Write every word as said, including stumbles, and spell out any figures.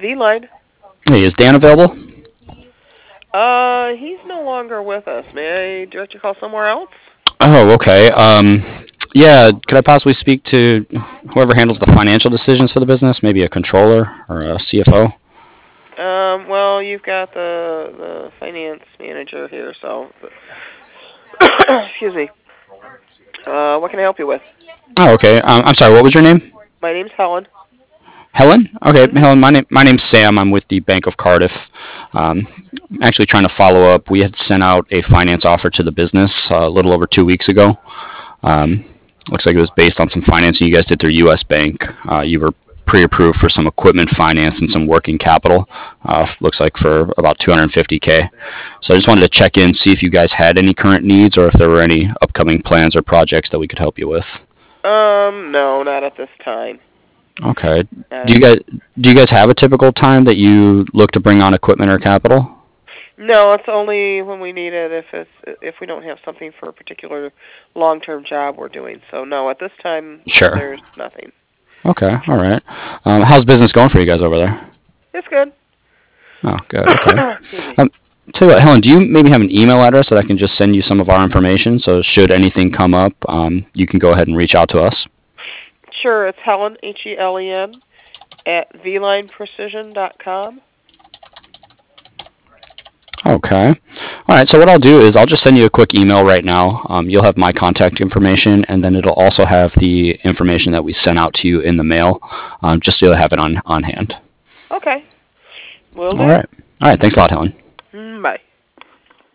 V-Line. Hey, is Dan available? Uh, he's no longer with us. May I direct your call somewhere else? Oh, okay. Um, yeah, could I possibly speak to whoever handles the financial decisions for the business? Maybe a controller or a C F O? Um, well, you've got the the finance manager here, so excuse me. Uh, what can I help you with? Oh, okay. Um, I'm sorry, what was your name? My name's Helen. Helen? Okay, Mhm. Helen, my name my name's Sam. I'm with the Bank of Cardiff. Um, I'm actually trying to follow up. We had sent out a finance offer to the business uh, a little over two weeks ago. Um, looks like it was based on some financing you guys did through U S. Bank. Uh, you were pre-approved for some equipment finance and some working capital. Uh, looks like for about two hundred fifty K. So I just wanted to check in, see if you guys had any current needs or if there were any upcoming plans or projects that we could help you with. Um, no, not at this time. Okay. Not Do at you this. guys do you guys have a typical time that you look to bring on equipment or capital? No, it's only when we need it. If it's if we don't have something for a particular long-term job we're doing. So no, at this time Sure. there's nothing. Okay. All right. Um, how's business going for you guys over there? It's good. Oh, good. Okay. Excuse me. Um, tell you what, Helen, do you maybe have an email address that I can just send you some of our information? So should anything come up, um, you can go ahead and reach out to us. Sure, it's Helen H E L E N at v line precision dot com. Okay. All right. So what I'll do is I'll just send you a quick email right now. Um, you'll have my contact information, and then it'll also have the information that we sent out to you in the mail, um, just so you'll have it on on hand. Okay. Will All do. right. All right. Thanks a lot, Helen. Mm, bye.